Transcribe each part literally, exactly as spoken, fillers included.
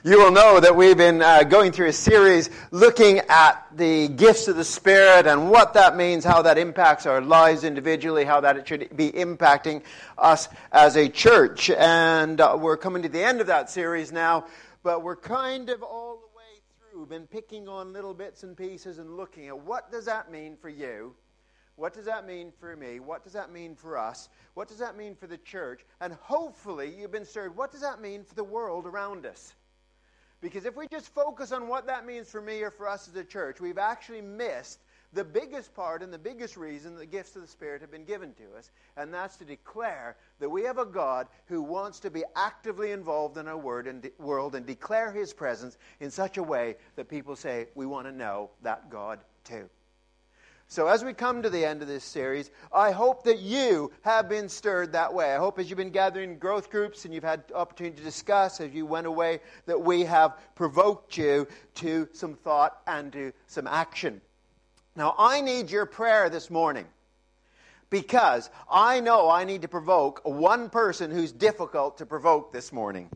You will know that we've been uh, going through a series looking at the gifts of the Spirit and what that means, how that impacts our lives individually, how that it should be impacting us as a church. And uh, we're coming to the end of that series now, but we're kind of all the way through, been picking on little bits and pieces and looking at what does that mean for you? What does that mean for me? What does that mean for us? What does that mean for the church? And hopefully you've been stirred, what does that mean for the world around us? Because if we just focus on what that means for me or for us as a church, we've actually missed the biggest part and the biggest reason the gifts of the Spirit have been given to us, and that's to declare that we have a God who wants to be actively involved in our word and de- world and declare His presence in such a way that people say, we want to know that God too. So as we come to the end of this series, I hope that you have been stirred that way. I hope as you've been gathering growth groups and you've had opportunity to discuss as you went away, that we have provoked you to some thought and to some action. Now, I need your prayer this morning because I know I need to provoke one person who's difficult to provoke this morning.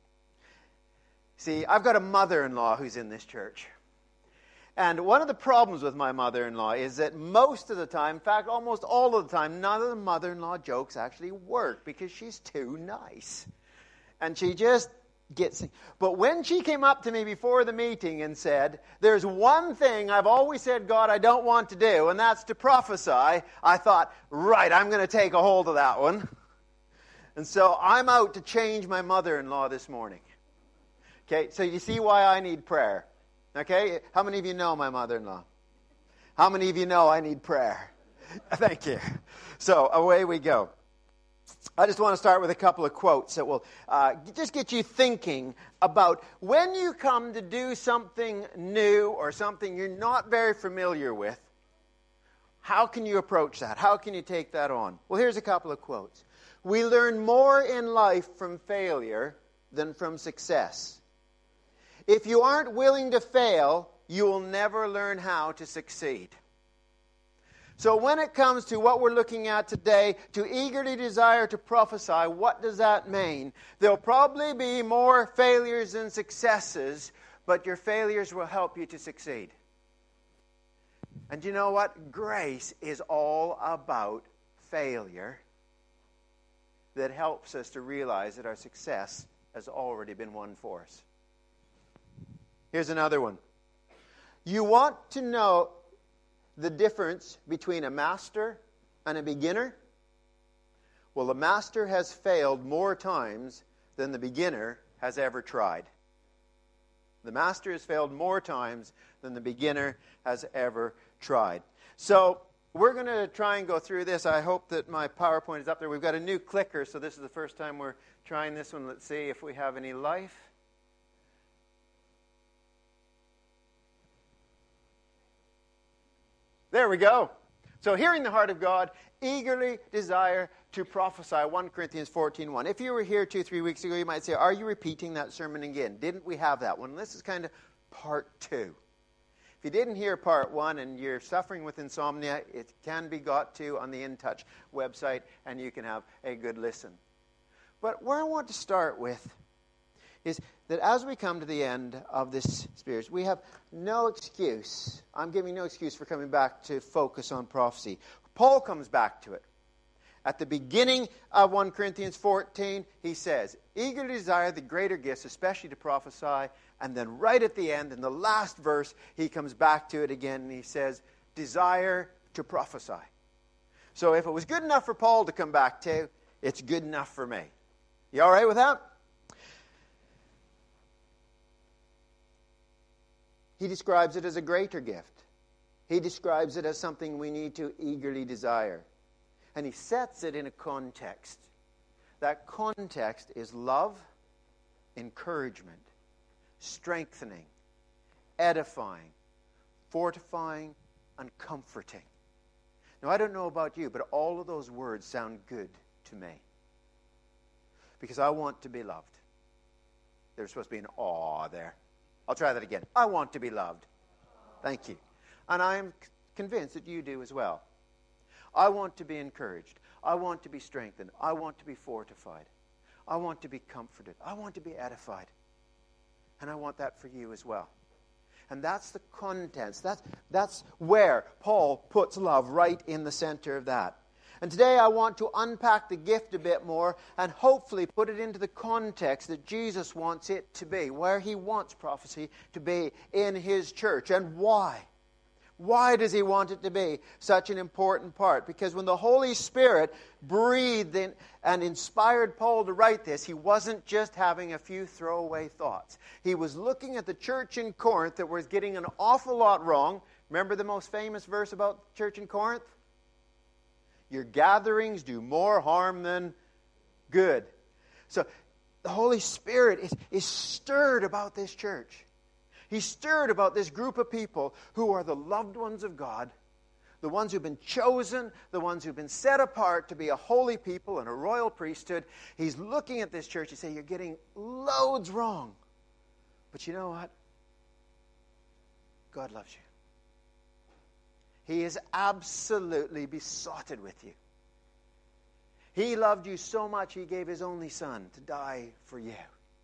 See, I've got a mother-in-law who's in this church. And one of the problems with my mother-in-law is that most of the time, in fact, almost all of the time, none of the mother-in-law jokes actually work because she's too nice. And she just gets... But when she came up to me before the meeting and said, there's one thing I've always said, God, I don't want to do, and that's to prophesy, I thought, right, I'm going to take a hold of that one. And so I'm out to change my mother-in-law this morning. Okay, so you see why I need prayer. Okay, how many of you know my mother-in-law? How many of you know I need prayer? Thank you. So away we go. I just want to start with a couple of quotes that will uh, just get you thinking about when you come to do something new or something you're not very familiar with, how can you approach that? How can you take that on? Well, here's a couple of quotes. We learn more in life from failure than from success. If you aren't willing to fail, you will never learn how to succeed. So when it comes to what we're looking at today, to eagerly desire to prophesy, what does that mean? There'll probably be more failures than successes, but your failures will help you to succeed. And you know what? Grace is all about failure that helps us to realize that our success has already been won for us. Here's another one. You want to know the difference between a master and a beginner? Well, the master has failed more times than the beginner has ever tried. The master has failed more times than the beginner has ever tried. So we're going to try and go through this. I hope that my PowerPoint is up there. We've got a new clicker, so this is the first time we're trying this one. Let's see if we have any life. There we go. So hearing the heart of God, eagerly desire to prophesy. First Corinthians fourteen one. If you were here two, three weeks ago, you might say, are you repeating that sermon again? Didn't we have that one? This is kind of part two. If you didn't hear part one and you're suffering with insomnia, it can be got to on the In Touch website, and you can have a good listen. But where I want to start with is that as we come to the end of this series, we have no excuse. I'm giving no excuse for coming back to focus on prophecy. Paul comes back to it. At the beginning of First Corinthians fourteen, he says, eagerly desire the greater gifts, especially to prophesy. And then right at the end, in the last verse, he comes back to it again, and he says, desire to prophesy. So if it was good enough for Paul to come back to, it's good enough for me. You all right with that? He describes it as a greater gift. He describes it as something we need to eagerly desire. And he sets it in a context. That context is love, encouragement, strengthening, edifying, fortifying, and comforting. Now, I don't know about you, but all of those words sound good to me. Because I want to be loved. There's supposed to be an awe there. I'll try that again. I want to be loved. Thank you. And I am convinced that you do as well. I want to be encouraged. I want to be strengthened. I want to be fortified. I want to be comforted. I want to be edified. And I want that for you as well. And that's the contents. That's, that's where Paul puts love, right in the center of that. And today I want to unpack the gift a bit more and hopefully put it into the context that Jesus wants it to be, where he wants prophecy to be in his church, and why. Why does he want it to be such an important part? Because when the Holy Spirit breathed in and inspired Paul to write this, he wasn't just having a few throwaway thoughts. He was looking at the church in Corinth that was getting an awful lot wrong. Remember the most famous verse about the church in Corinth? Your gatherings do more harm than good. So the Holy Spirit is, is stirred about this church. He's stirred about this group of people who are the loved ones of God, the ones who've been chosen, the ones who've been set apart to be a holy people and a royal priesthood. He's looking at this church and saying, you're getting loads wrong. But you know what? God loves you. He is absolutely besotted with you. He loved you so much, he gave his only son to die for you.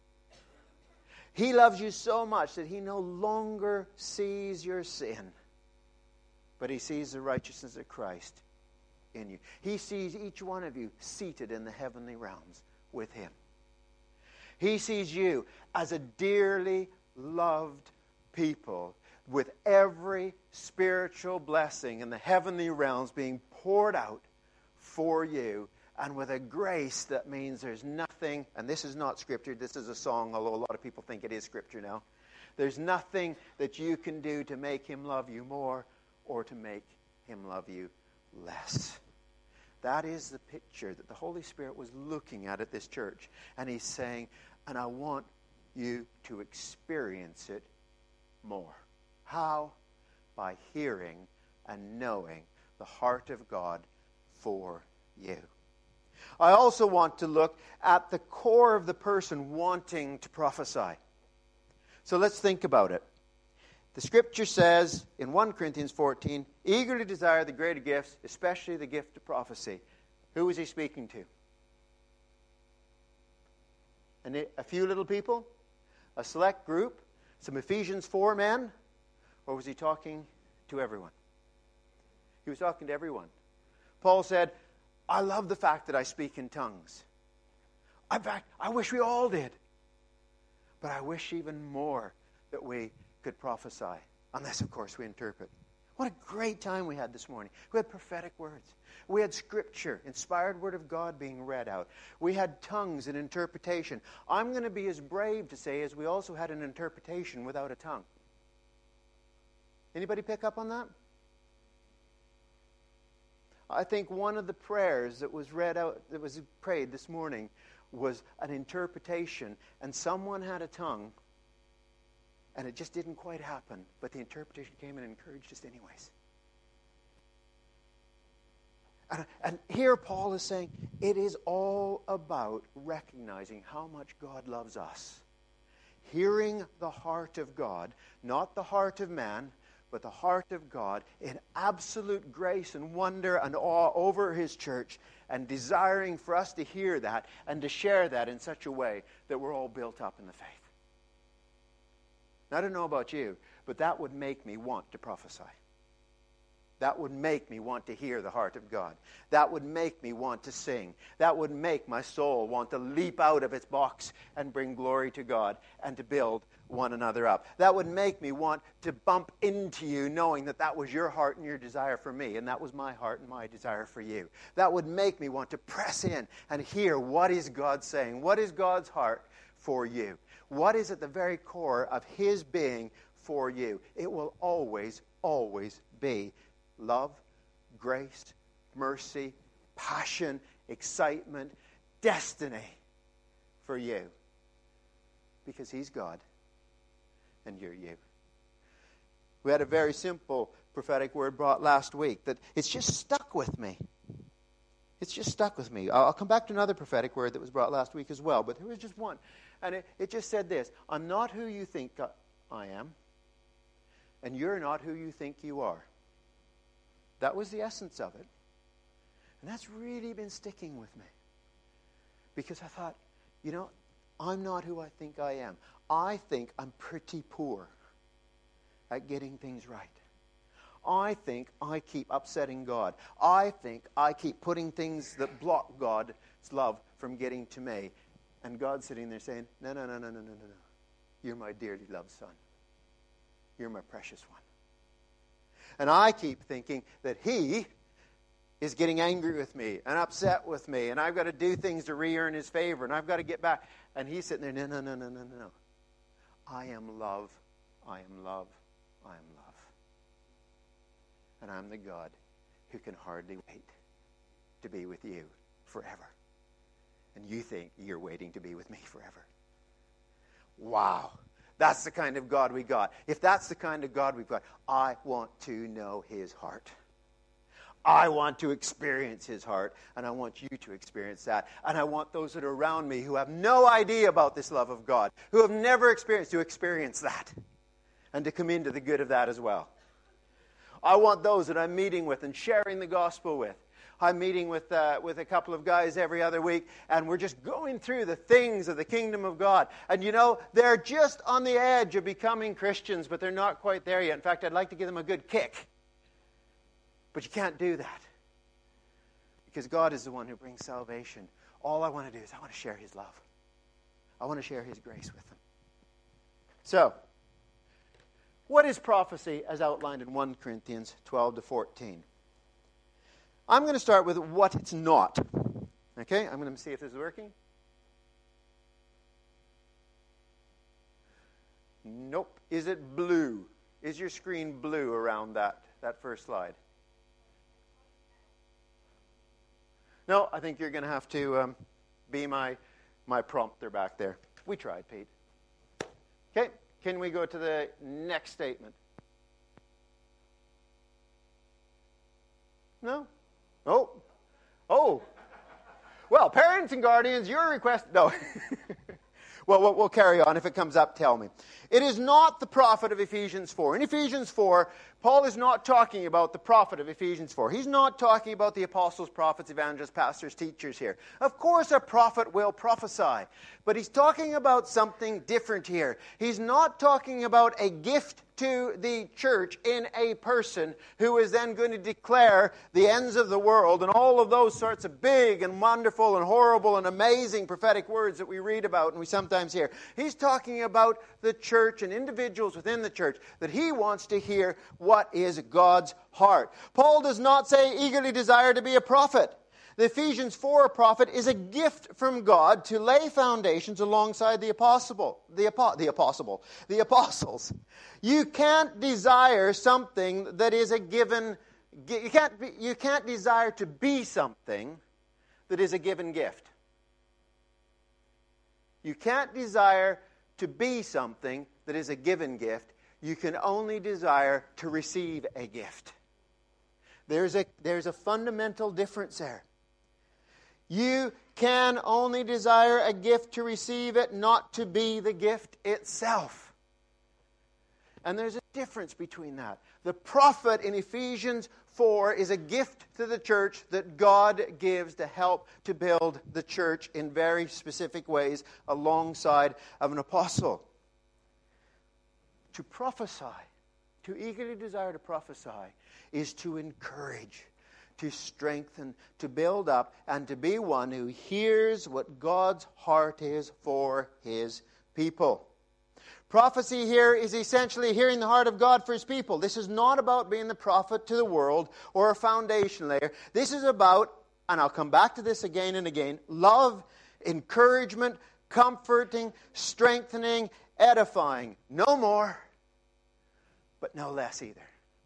He loves you so much that he no longer sees your sin, but he sees the righteousness of Christ in you. He sees each one of you seated in the heavenly realms with him. He sees you as a dearly loved people with every spiritual blessing in the heavenly realms being poured out for you, and with a grace that means there's nothing, and this is not scripture, this is a song, although a lot of people think it is scripture now. There's nothing that you can do to make him love you more or to make him love you less. That is the picture that the Holy Spirit was looking at at this church. And he's saying, and I want you to experience it more. How? By hearing and knowing the heart of God for you. I also want to look at the core of the person wanting to prophesy. So let's think about it. The scripture says in First Corinthians fourteen, eagerly desire the greater gifts, especially the gift of prophecy. Who was he speaking to? And a few little people? A select group? Some Ephesians four men? Or was he talking to everyone? He was talking to everyone. Paul said, I love the fact that I speak in tongues. In fact, I wish we all did. But I wish even more that we could prophesy. Unless, of course, we interpret. What a great time we had this morning. We had prophetic words. We had scripture, inspired word of God being read out. We had tongues and interpretation. I'm going to be as brave to say as we also had an interpretation without a tongue. Anybody pick up on that? I think one of the prayers that was read out, that was prayed this morning, was an interpretation, and someone had a tongue, and it just didn't quite happen, but the interpretation came and encouraged us anyways. And, and here Paul is saying, it is all about recognizing how much God loves us. Hearing the heart of God, not the heart of man, but the heart of God in absolute grace and wonder and awe over his church, and desiring for us to hear that and to share that in such a way that we're all built up in the faith. Now, I don't know about you, but that would make me want to prophesy. That would make me want to hear the heart of God. That would make me want to sing. That would make my soul want to leap out of its box and bring glory to God and to build one another up. That would make me want to bump into you knowing that that was your heart and your desire for me, and that was my heart and my desire for you. That would make me want to press in and hear, what is God saying? What is God's heart for you? What is at the very core of his being for you? It will always, always be love, grace, mercy, passion, excitement, destiny for you. Because he's God and you're you. We had a very simple prophetic word brought last week that it's just stuck with me. It's just stuck with me. I'll come back to another prophetic word that was brought last week as well, but there was just one. And it, it just said this: I'm not who you think I am, and you're not who you think you are. That was the essence of it. And that's really been sticking with me. Because I thought, you know, I'm not who I think I am. I think I'm pretty poor at getting things right. I think I keep upsetting God. I think I keep putting things that block God's love from getting to me. And God's sitting there saying, no, no, no, no, no, no, no, no. You're my dearly loved son. You're my precious one. And I keep thinking that he is getting angry with me and upset with me, and I've got to do things to re-earn his favor, and I've got to get back. And he's sitting there, no, no, no, no, no, no, no. I am love. I am love. I am love. And I'm the God who can hardly wait to be with you forever. And you think you're waiting to be with me forever. Wow. That's the kind of God we got. If that's the kind of God we've got, I want to know his heart. I want to experience his heart, and I want you to experience that. And I want those that are around me who have no idea about this love of God, who have never experienced, to experience that and to come into the good of that as well. I want those that I'm meeting with and sharing the gospel with. I'm meeting with uh, with a couple of guys every other week, and we're just going through the things of the kingdom of God. And you know, they're just on the edge of becoming Christians, but they're not quite there yet. In fact, I'd like to give them a good kick. But you can't do that. Because God is the one who brings salvation. All I want to do is I want to share his love. I want to share his grace with them. So, what is prophecy as outlined in First Corinthians twelve to fourteen? I'm going to start with what it's not. Okay, I'm going to see if this is working. Nope. Is it blue? Is your screen blue around that, that first slide? No, I think you're going to have to um, be my, my prompter back there. We tried, Pete. Okay, can we go to the next statement? No? Oh. Oh. Well, parents and guardians, your request... No. Well, we'll, we'll carry on. If it comes up, tell me. It is not the prophet of Ephesians four. In Ephesians four, Paul is not talking about the prophet of Ephesians four. He's not talking about the apostles, prophets, evangelists, pastors, teachers here. Of course, a prophet will prophesy. But he's talking about something different here. He's not talking about a gift to the church in a person who is then going to declare the ends of the world and all of those sorts of big and wonderful and horrible and amazing prophetic words that we read about and we sometimes hear. He's talking about the church and individuals within the church, that he wants to hear what is God's heart. Paul does not say eagerly desire to be a prophet. The Ephesians four prophet is a gift from God to lay foundations alongside the apostle, the, apo- the apostle, the apostles. You can't desire something that is a given. You can't. Be, you can't desire to be something that is a given gift. You can't desire to be something that is a given gift. You can only desire to receive a gift. There's a there's a fundamental difference there. You can only desire a gift to receive it, not to be the gift itself. And there's a difference between that. The prophet in Ephesians four is a gift to the church that God gives to help to build the church in very specific ways alongside of an apostle. To prophesy, to eagerly desire to prophesy, is to encourage, to strengthen, to build up, and to be one who hears what God's heart is for his people. Prophecy here is essentially hearing the heart of God for his people. This is not about being the prophet to the world or a foundation layer. This is about, and I'll come back to this again and again, love, encouragement, comforting, strengthening, edifying. No more, but no less either.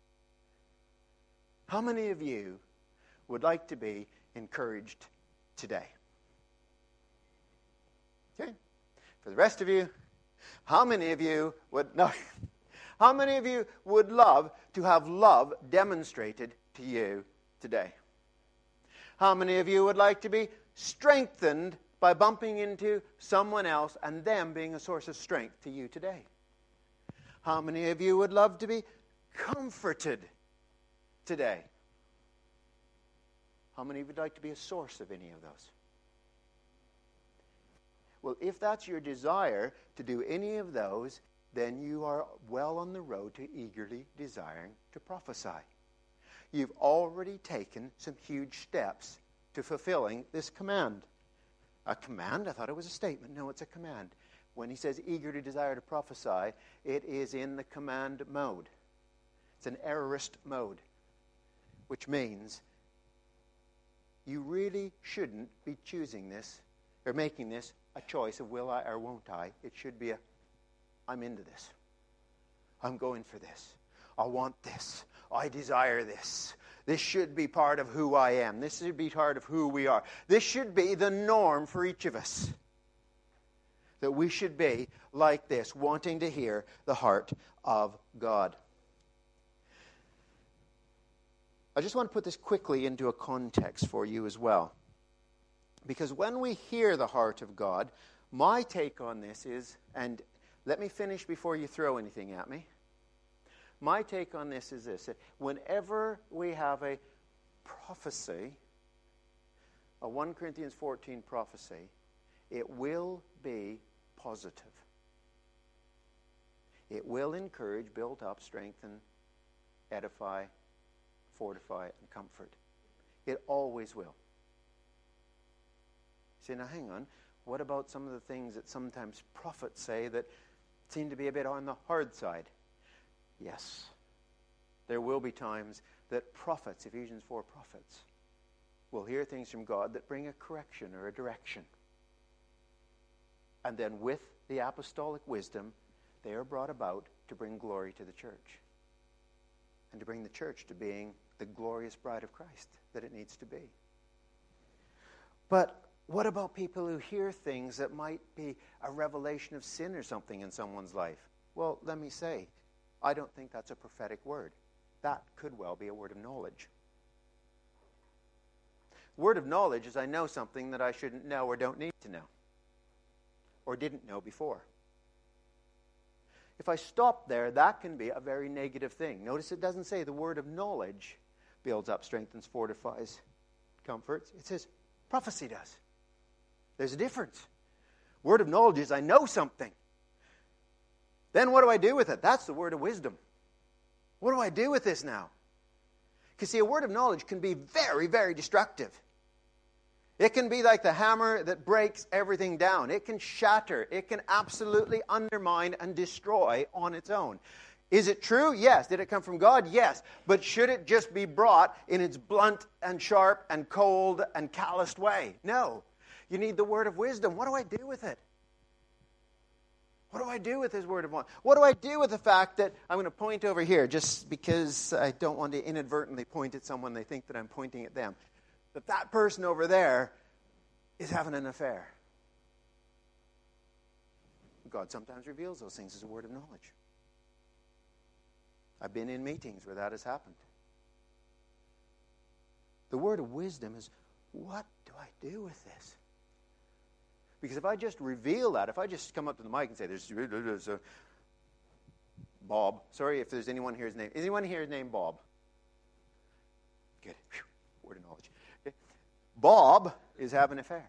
How many of you would like to be encouraged today? Okay. For the rest of you, how many of you would no? How many of you would love to have love demonstrated to you today? How many of you would like to be strengthened by bumping into someone else and them being a source of strength to you today? How many of you would love to be comforted today? How many of you would like to be a source of any of those? Well, if that's your desire to do any of those, then you are well on the road to eagerly desiring to prophesy. You've already taken some huge steps to fulfilling this command. A command? I thought it was a statement. No, it's a command. When he says eager to desire to prophesy, it is in the command mode. It's an aorist mode, which means you really shouldn't be choosing this or making this a choice of will I or won't I. It should be a, I'm into this. I'm going for this. I want this. I desire this. This should be part of who I am. This should be part of who we are. This should be the norm for each of us. That we should be like this, wanting to hear the heart of God. I just want to put this quickly into a context for you as well. Because when we hear the heart of God, my take on this is, and let me finish before you throw anything at me. My take on this is this. Whenever we have a prophecy, a First Corinthians fourteen prophecy, it will be positive. It will encourage, build up, strengthen, edify, fortify, and comfort. It always will. You say, now hang on, what about some of the things that sometimes prophets say that seem to be a bit on the hard side? Yes, there will be times that prophets, Ephesians four prophets, will hear things from God that bring a correction or a direction. And then with the apostolic wisdom, they are brought about to bring glory to the church. And to bring the church to being the glorious bride of Christ that it needs to be. But what about people who hear things that might be a revelation of sin or something in someone's life? Well, let me say, I don't think that's a prophetic word. That could well be a word of knowledge. Word of knowledge is I know something that I shouldn't know or don't need to know. Or didn't know before. If I stop there, that can be a very negative thing. Notice it doesn't say the word of knowledge builds up, strengthens, fortifies, comforts. It says prophecy does. There's a difference. Word of knowledge is I know something. Then what do I do with it? That's the word of wisdom. What do I do with this now? Because see, a word of knowledge can be very, very destructive. It can be like the hammer that breaks everything down. It can shatter. It can absolutely undermine and destroy on its own. Is it true? Yes. Did it come from God? Yes. But should it just be brought in its blunt and sharp and cold and calloused way? No. You need the word of wisdom. What do I do with it? What do I do with this word of wisdom? What do I do with the fact that I'm going to point over here just because I don't want to inadvertently point at someone they think that I'm pointing at them? That that person over there is having an affair. God sometimes reveals those things as a word of knowledge. I've been in meetings where that has happened. The word of wisdom is, what do I do with this? Because if I just reveal that, if I just come up to the mic and say, there's, there's a Bob. Sorry if there's anyone here's name. Is anyone here named Bob? Good. Whew. Word of knowledge. Okay. Bob is having an affair.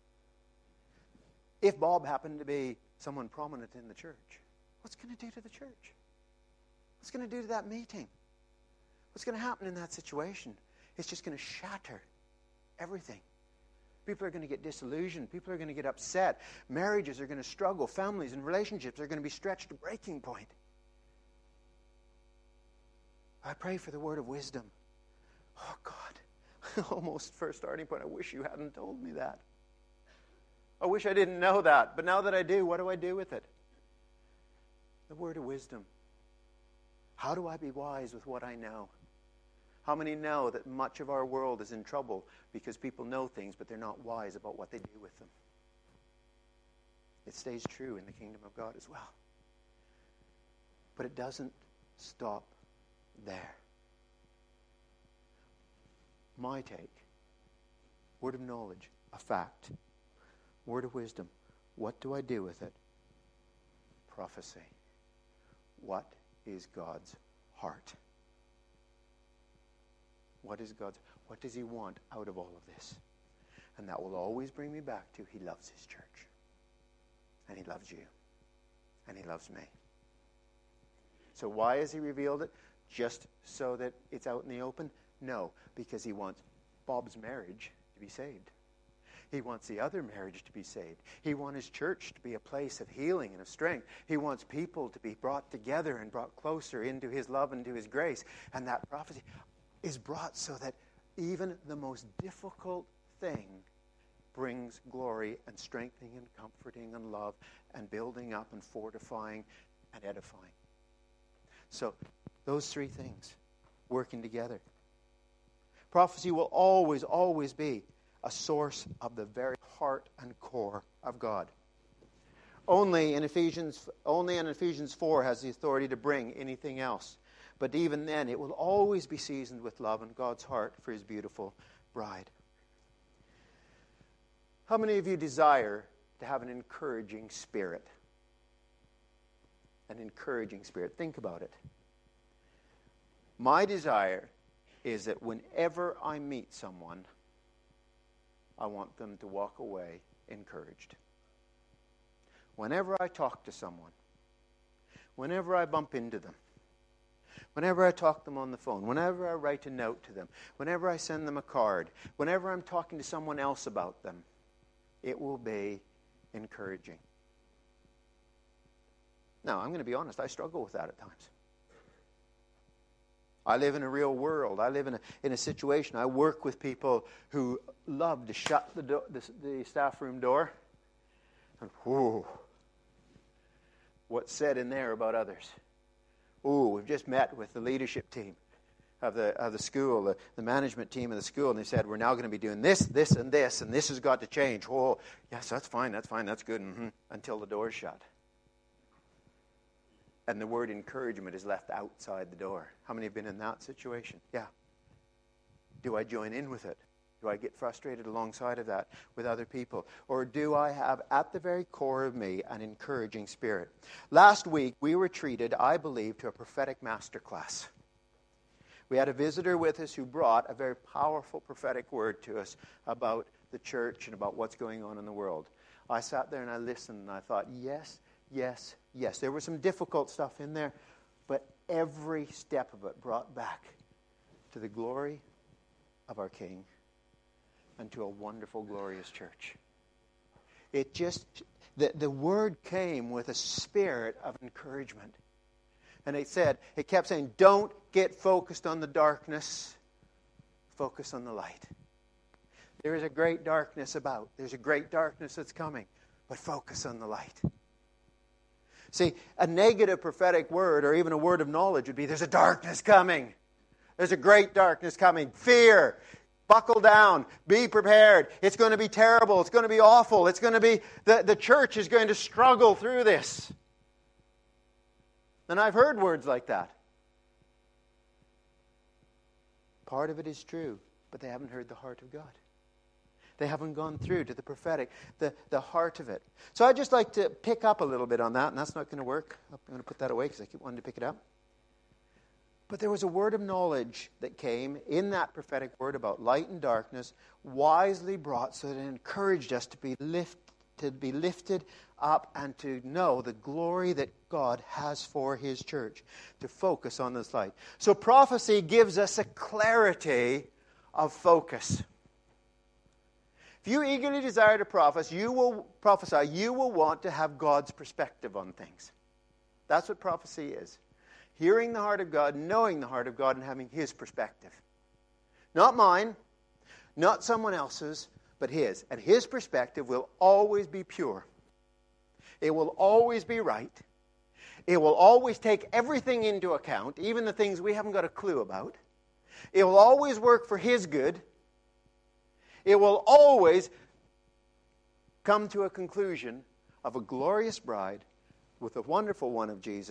If Bob happened to be someone prominent in the church, what's going to do to the church? What's going to do to that meeting? What's going to happen in that situation? It's just going to shatter everything. People are going to get disillusioned. People are going to get upset. Marriages are going to struggle. Families and relationships are going to be stretched to breaking point. I pray for the word of wisdom. Oh, God. Almost first starting point. I wish you hadn't told me that. I wish I didn't know that. But now that I do, what do I do with it? The word of wisdom. How do I be wise with what I know? How many know that much of our world is in trouble because people know things, but they're not wise about what they do with them? It stays true in the kingdom of God as well. But it doesn't stop there. My take. Word of knowledge, a fact. Word of wisdom, what do I do with it? Prophecy. What is God's heart? What is God's, what does He want out of all of this? And that will always bring me back to He loves His church. loves you. And he loves me. So why has he revealed it? Just so that it's out in the open? No, because he wants Bob's marriage to be saved. He wants the other marriage to be saved. He wants his church to be a place of healing and of strength. He wants people to be brought together and brought closer into his love and to his grace. And that prophecy is brought so that even the most difficult thing brings glory and strengthening and comforting and love and building up and fortifying and edifying. So those three things working together. Prophecy will always, always be a source of the very heart and core of God. Only in Ephesians, only in Ephesians four has the authority to bring anything else. But even then, it will always be seasoned with love and God's heart for his beautiful bride. How many of you desire to have an encouraging spirit? An encouraging spirit. Think about it. My desire is that whenever I meet someone, I want them to walk away encouraged. Whenever I talk to someone, whenever I bump into them, whenever I talk to them on the phone, whenever I write a note to them, whenever I send them a card, whenever I'm talking to someone else about them, it will be encouraging. Now, I'm going to be honest, I struggle with that at times. I live in a real world. I live in a, in a situation. I work with people who love to shut the, do- the, the staff room door. And whoa, what's said in there about others? Oh, we've just met with the leadership team of the of the school, the, the management team of the school, and they said, we're now going to be doing this, this, and this, and this has got to change. Oh, yes, that's fine, that's fine, that's good, mm-hmm, until the door's shut. And the word encouragement is left outside the door. How many have been in that situation? Yeah. Do I join in with it? Do I get frustrated alongside of that with other people? Or do I have at the very core of me an encouraging spirit? Last week we were treated, I believe, to a prophetic masterclass. We had a visitor with us who brought a very powerful prophetic word to us about the church and about what's going on in the world. I sat there and I listened and I thought, yes, yes, yes. There was some difficult stuff in there, but every step of it brought back to the glory of our King and to a wonderful, glorious church. It just, the, the word came with a spirit of encouragement. And it said, it kept saying, don't get focused on the darkness, focus on the light. There is a great darkness about. There's a great darkness that's coming, but focus on the light. See, a negative prophetic word or even a word of knowledge would be, there's a darkness coming. There's a great darkness coming. Fear. Buckle down. Be prepared. It's going to be terrible. It's going to be awful. It's going to be, the, the church is going to struggle through this. And I've heard words like that. Part of it is true, but they haven't heard the heart of God. They haven't gone through to the prophetic, the, the heart of it. So I'd just like to pick up a little bit on that, and that's not going to work. I'm going to put that away because I keep wanting to pick it up. But there was a word of knowledge that came in that prophetic word about light and darkness, wisely brought so that it encouraged us to be lift, to be lifted up and to know the glory that God has for his church, to focus on this light. So prophecy gives us a clarity of focus. If you eagerly desire to prophesy, you will prophesy, you will want to have God's perspective on things. That's what prophecy is. Hearing the heart of God, knowing the heart of God, and having his perspective. Not mine, not someone else's, but his. And his perspective will always be pure. It will always be right. It will always take everything into account, even the things we haven't got a clue about. It will always work for his good. It will always come to a conclusion of a glorious bride with a wonderful one of Jesus.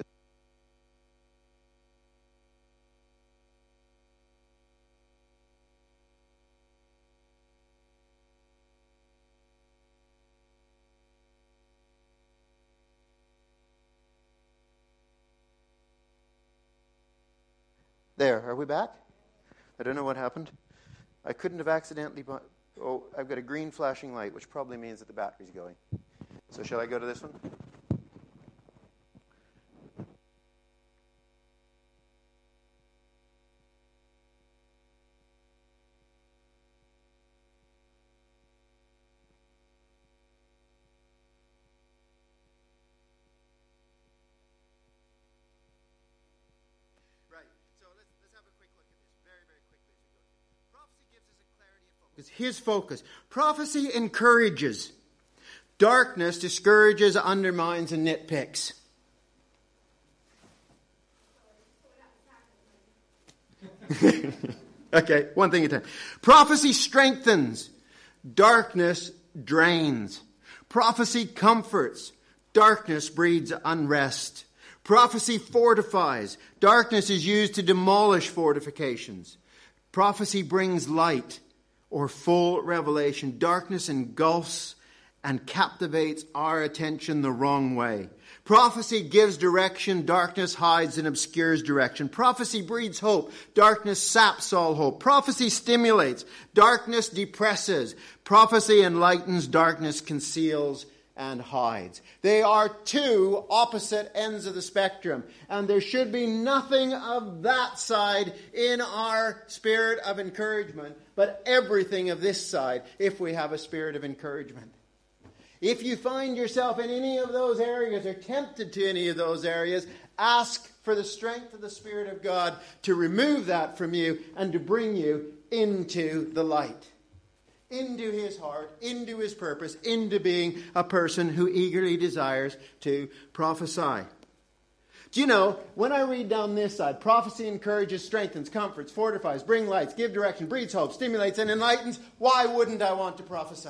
There, are we back? I don't know what happened. I couldn't have accidentally... Bu- oh, I've got a green flashing light, which probably means that the battery's going. So shall I go to this one? It's his focus. Prophecy encourages. Darkness discourages, undermines, and nitpicks. Okay, one thing at a time. Prophecy strengthens. Darkness drains. Prophecy comforts. Darkness breeds unrest. Prophecy fortifies. Darkness is used to demolish fortifications. Prophecy brings light or full revelation. Darkness engulfs and captivates our attention the wrong way. Prophecy gives direction. Darkness hides and obscures direction. Prophecy breeds hope. Darkness saps all hope. Prophecy stimulates. Darkness depresses. Prophecy enlightens. Darkness conceals and hides. They are two opposite ends of the spectrum. And there should be nothing of that side in our spirit of encouragement, but everything of this side if we have a spirit of encouragement. If you find yourself in any of those areas or tempted to any of those areas, ask for the strength of the Spirit of God to remove that from you and to bring you into the light. Into his heart, into his purpose, into being a person who eagerly desires to prophesy. Do you know, when I read down this side, prophecy encourages, strengthens, comforts, fortifies, brings lights, gives direction, breeds hope, stimulates, and enlightens. Why wouldn't I want to prophesy?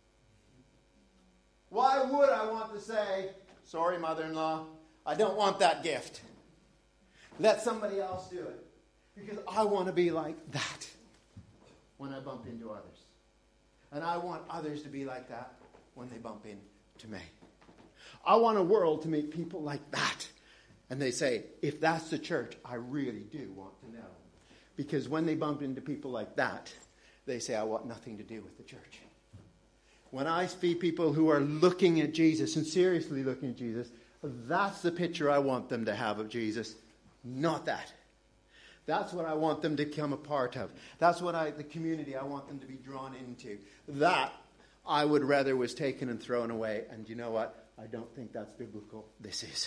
Why would I want to say, sorry, mother-in-law, I don't want that gift. Let somebody else do it. Because I want to be like that when I bump into others. And I want others to be like that when they bump into me. I want a world to meet people like that. And they say, if that's the church, I really do want to know. Because when they bump into people like that, they say, I want nothing to do with the church. When I see people who are looking at Jesus and seriously looking at Jesus, that's the picture I want them to have of Jesus. Not that. That's what I want them to become a part of. That's what I, the community I want them to be drawn into. That I would rather was taken and thrown away. And you know what? I don't think that's biblical. This is.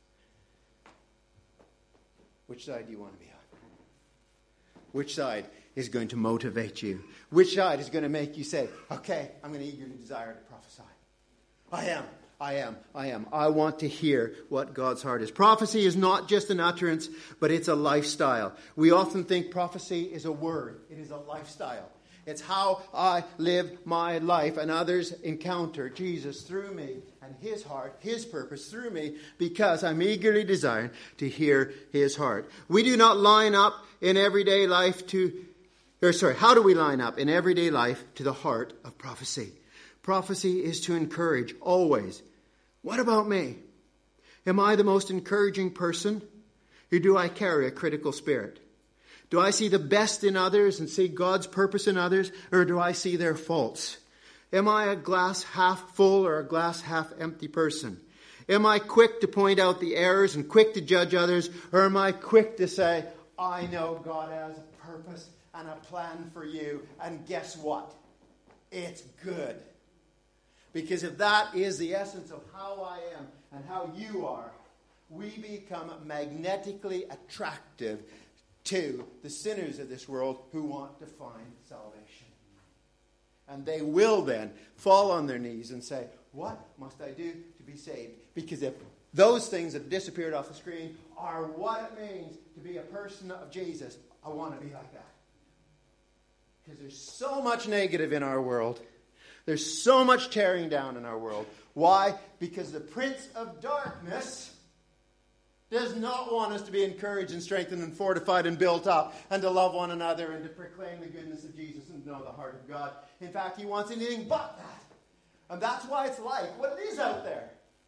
Which side do you want to be on? Which side is going to motivate you? Which side is going to make you say, okay, I'm going to eagerly desire to prophesy? I am, I am, I am. I want to hear what God's heart is. Prophecy is not just an utterance, but it's a lifestyle. We often think prophecy is a word. It is a lifestyle. It's how I live my life, and others encounter Jesus through me and his heart, his purpose through me, because I'm eagerly desiring to hear his heart. We do not line up in everyday life to, or sorry, how do we line up in everyday life to the heart of prophecy? Prophecy is to encourage, always. What about me? Am I the most encouraging person? Or do I carry a critical spirit? Do I see the best in others and see God's purpose in others? Or do I see their faults? Am I a glass half full or a glass half empty person? Am I quick to point out the errors and quick to judge others? Or am I quick to say, I know God has a purpose and a plan for you. And guess what? It's good. Because if that is the essence of how I am and how you are, we become magnetically attractive to the sinners of this world who want to find salvation. And they will then fall on their knees and say, what must I do to be saved? Because if those things that have disappeared off the screen are what it means to be a person of Jesus, I want to be like that. Because there's so much negative in our world. There's so much tearing down in our world. Why? Because the prince of darkness does not want us to be encouraged and strengthened and fortified and built up and to love one another and to proclaim the goodness of Jesus and know the heart of God. In fact, he wants anything but that. And that's why it's like what it is out there.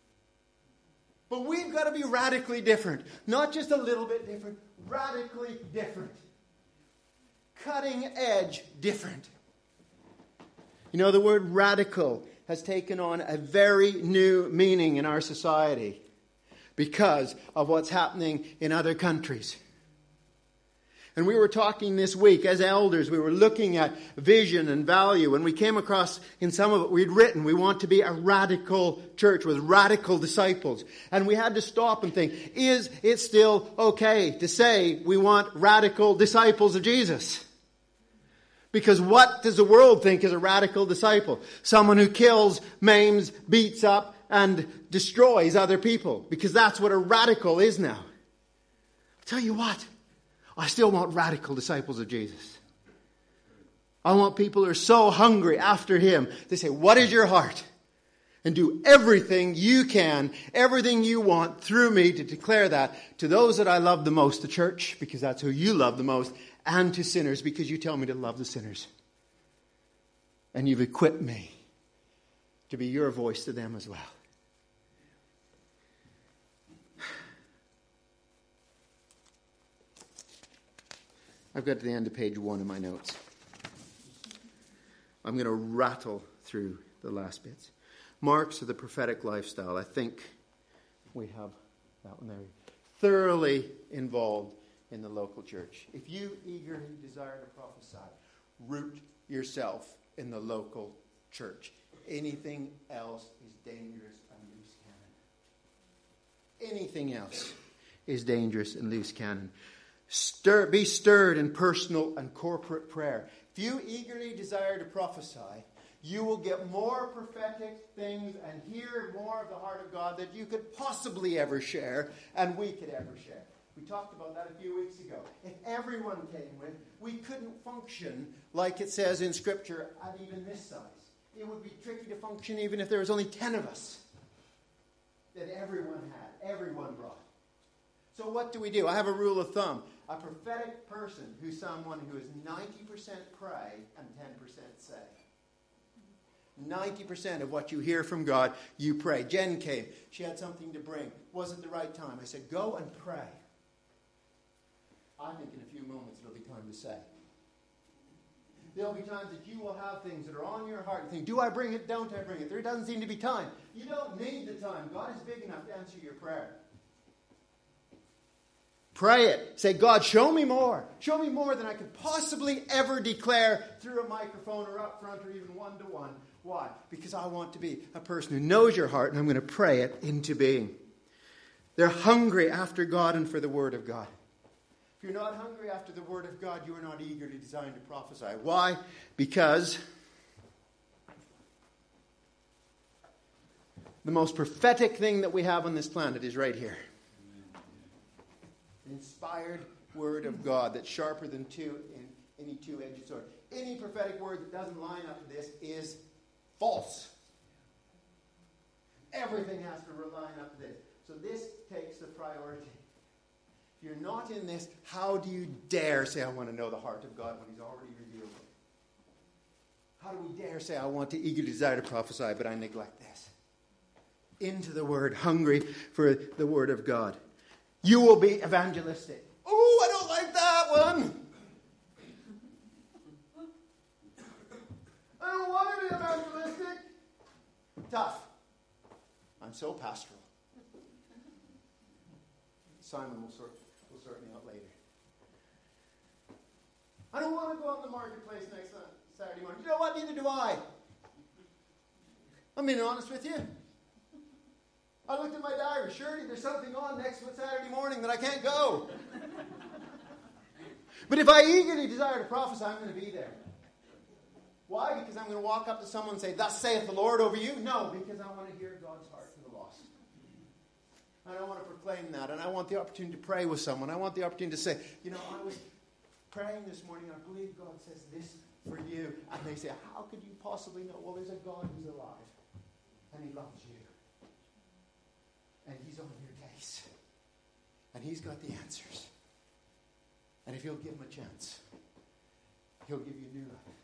But we've got to be radically different. Not just a little bit different. Radically different. Cutting edge different. You know, the word radical has taken on a very new meaning in our society because of what's happening in other countries. And we were talking this week as elders, we were looking at vision and value, and we came across in some of it we'd written, we want to be a radical church with radical disciples. And we had to stop and think, is it still okay to say we want radical disciples of Jesus? Because what does the world think is a radical disciple? Someone who kills, maims, beats up, and destroys other people. Because that's what a radical is now. I'll tell you what, I still want radical disciples of Jesus. I want people who are so hungry after Him. They say, what is your heart? And do everything you can, everything you want through me to declare that to those that I love the most, the church, because that's who you love the most, and to sinners, because you tell me to love the sinners. And you've equipped me to be your voice to them as well. I've got to the end of page one of my notes. I'm going to rattle through the last bits. Marks of the prophetic lifestyle. I think we have that one there. Thoroughly involved in the local church. If you eagerly desire to prophesy, root yourself in the local church. Anything else is dangerous and loose cannon. Anything else is dangerous and loose cannon. Stir, be stirred in personal and corporate prayer. If you eagerly desire to prophesy, you will get more prophetic things and hear more of the heart of God that you could possibly ever share and we could ever share. We talked about that a few weeks ago. If everyone came with, we couldn't function like it says in Scripture at even this size. It would be tricky to function even if there was only ten of us that everyone had, everyone brought. So what do we do? I have a rule of thumb. A prophetic person who's someone who is ninety percent pray and ten percent say. ninety percent of what you hear from God, you pray. Jen came. She had something to bring. Wasn't the right time. I said, go and pray. I think in a few moments it'll be time to say. There'll be times that you will have things that are on your heart and think, do I bring it? Don't I bring it? There doesn't seem to be time. You don't need the time. God is big enough to answer your prayer. Pray it. Say, God, show me more. Show me more than I could possibly ever declare through a microphone or up front or even one-to-one. Why? Because I want to be a person who knows your heart and I'm going to pray it into being. They're hungry after God and for the Word of God. If you're not hungry after the Word of God, you are not eagerly designed to prophesy. Why? Because the most prophetic thing that we have on this planet is right here. The inspired Word of God that's sharper than two in any two-edged sword. Any prophetic word that doesn't line up with this is false. Everything has to line up with this. So this takes the priority. If you're not in this, how do you dare say, I want to know the heart of God when He's already revealed it? How do we dare say, I want to eagerly desire to prophesy, but I neglect this? Into the Word, hungry for the Word of God. You will be evangelistic. Oh, I don't like that one. I don't want to be evangelistic. Tough. I'm so pastoral. Simon will sort, will sort me out later. I don't want to go out in the marketplace next Saturday morning. You know what? Neither do I. I'm being honest with you. I looked at my diary. Surely there's something on next Saturday morning that I can't go. But if I eagerly desire to prophesy, I'm going to be there. Why? Because I'm going to walk up to someone and say, thus saith the Lord over you? No, because I want to hear God's heart for the lost. And I want to proclaim that. And I want the opportunity to pray with someone. I want the opportunity to say, you know, I was praying this morning. I believe God says this for you. And they say, how could you possibly know? Well, there's a God who's alive. And He loves you. And He's on your case. And He's got the answers. And if you'll give Him a chance, He'll give you new life.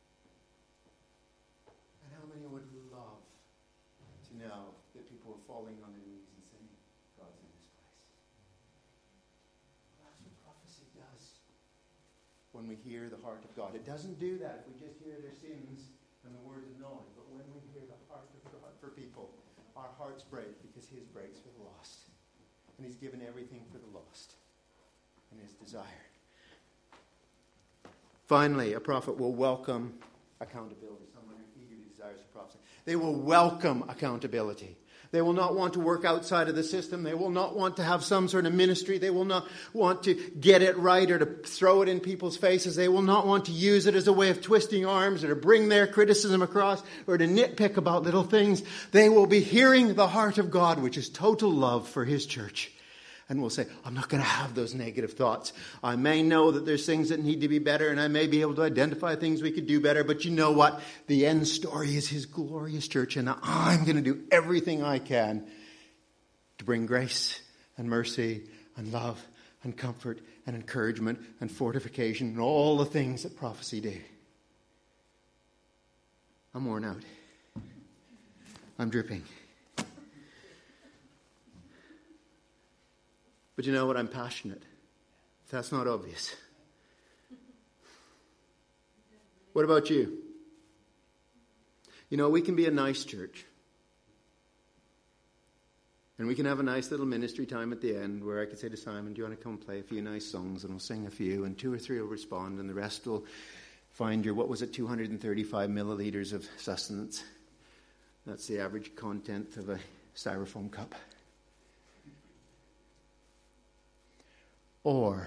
And how many would love to know that people are falling on their knees and saying, God's in this place? Well, that's what prophecy does. When we hear the heart of God. It doesn't do that if we just hear their sins and the words of knowledge. But when we hear the heart of God for people, our hearts break because His breaks for the lost. And He's given everything for the lost. And His desire. Finally, a prophet will welcome accountability. Someone who eagerly desires to prophesy. They will welcome accountability. They will not want to work outside of the system. They will not want to have some sort of ministry. They will not want to get it right or to throw it in people's faces. They will not want to use it as a way of twisting arms or to bring their criticism across or to nitpick about little things. They will be hearing the heart of God, which is total love for his church. And will say, I'm not going to have those negative thoughts. I may know that there's things that need to be better, and I may be able to identify things we could do better. But you know what? The end story is his glorious church. And I'm going to do everything I can to bring grace and mercy and love and comfort and encouragement and fortification and all the things that prophecy do. I'm worn out. I'm dripping. But you know what? I'm passionate. If that's not obvious. What about you? You know, we can be a nice church. And we can have a nice little ministry time at the end where I could say to Simon, do you want to come play a few nice songs? And we'll sing a few, and two or three will respond, and the rest will find your, what was it, two hundred thirty-five milliliters of sustenance. That's the average content of a styrofoam cup. Or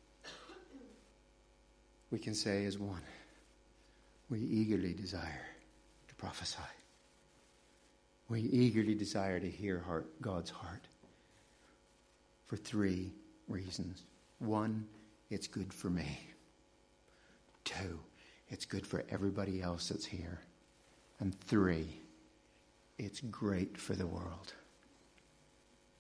we can say as one, we eagerly desire to prophesy. We eagerly desire to hear heart, God's heart for three reasons. One, it's good for me. Two, it's good for everybody else that's here. And three, it's great for the world.